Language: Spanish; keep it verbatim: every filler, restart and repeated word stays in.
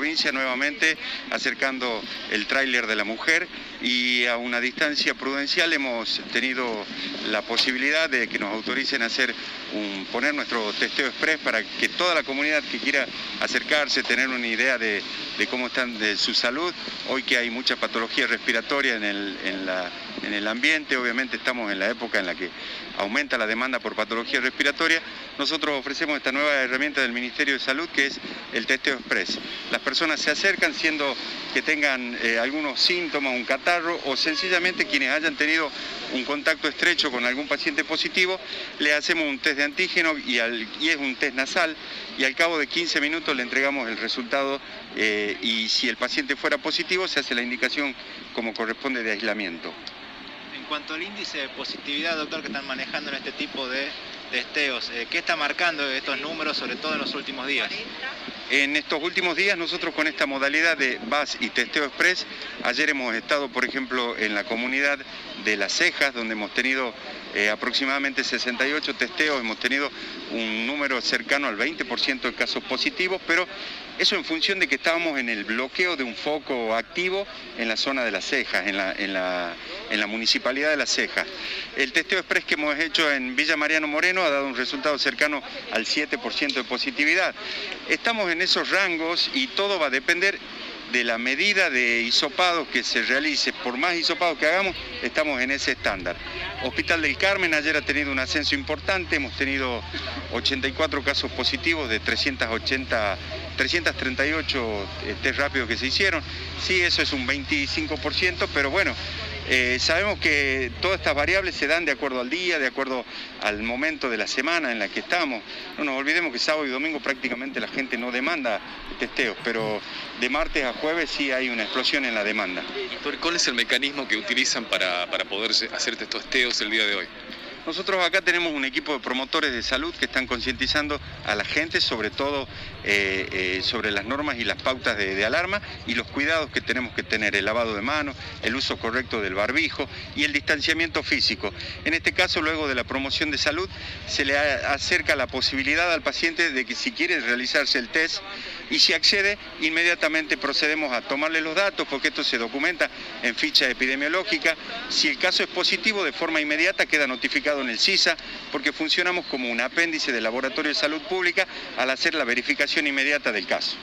provincia nuevamente, acercando el tráiler de la mujer, y a una distancia prudencial hemos tenido la posibilidad de que nos autoricen a hacer un, poner nuestro testeo express para que toda la comunidad que quiera acercarse, tener una idea de, de cómo están de su salud, hoy que hay mucha patología respiratoria en el, en la, en el ambiente, obviamente estamos en la época en la que aumenta la demanda por patología respiratoria, nosotros ofrecemos esta nueva herramienta del Ministerio de Salud que es el testeo express. Las personas se acercan siendo que tengan eh, algunos síntomas, un catarro, o sencillamente quienes hayan tenido un contacto estrecho con algún paciente positivo, le hacemos un test de antígeno y, al, y es un test nasal, y al cabo de quince minutos le entregamos el resultado eh, y si el paciente fuera positivo se hace la indicación como corresponde de aislamiento. En cuanto al índice de positividad, doctor, que están manejando en este tipo de testeos, ¿qué está marcando estos números, sobre todo en los últimos días? En estos últimos días nosotros con esta modalidad de V A S y testeo express, ayer hemos estado, por ejemplo, en la comunidad de Las Cejas, donde hemos tenido eh, aproximadamente sesenta y ocho testeos, hemos tenido un número cercano al veinte por ciento de casos positivos, pero eso en función de que estábamos en el bloqueo de un foco activo en la zona de Las Cejas, en la, en la, en la municipalidad de Las Cejas. El testeo express que hemos hecho en Villa Mariano Moreno ha dado un resultado cercano al siete por ciento de positividad. Estamos en esos rangos y todo va a depender de la medida de hisopados que se realice. Por más hisopados que hagamos, estamos en ese estándar. Hospital del Carmen ayer ha tenido un ascenso importante, hemos tenido ochenta y cuatro casos positivos de trescientos ochenta, trescientos treinta y ocho test rápidos que se hicieron. Sí, eso es un veinticinco por ciento, pero bueno, Eh, sabemos que todas estas variables se dan de acuerdo al día, de acuerdo al momento de la semana en la que estamos. No nos olvidemos que sábado y domingo prácticamente la gente no demanda testeos, pero de martes a jueves sí hay una explosión en la demanda. Doctor, ¿cuál es el mecanismo que utilizan para, para poder hacer estos testeos el día de hoy? Nosotros acá tenemos un equipo de promotores de salud que están concientizando a la gente, sobre todo eh, eh, sobre las normas y las pautas de, de alarma y los cuidados que tenemos que tener, el lavado de manos, el uso correcto del barbijo y el distanciamiento físico. En este caso, luego de la promoción de salud, se le acerca la posibilidad al paciente de que si quiere realizarse el test y si accede, inmediatamente procedemos a tomarle los datos, porque esto se documenta en ficha epidemiológica. Si el caso es positivo, de forma inmediata queda notificado en el CISA, porque funcionamos como un apéndice del Laboratorio de Salud Pública al hacer la verificación inmediata del caso.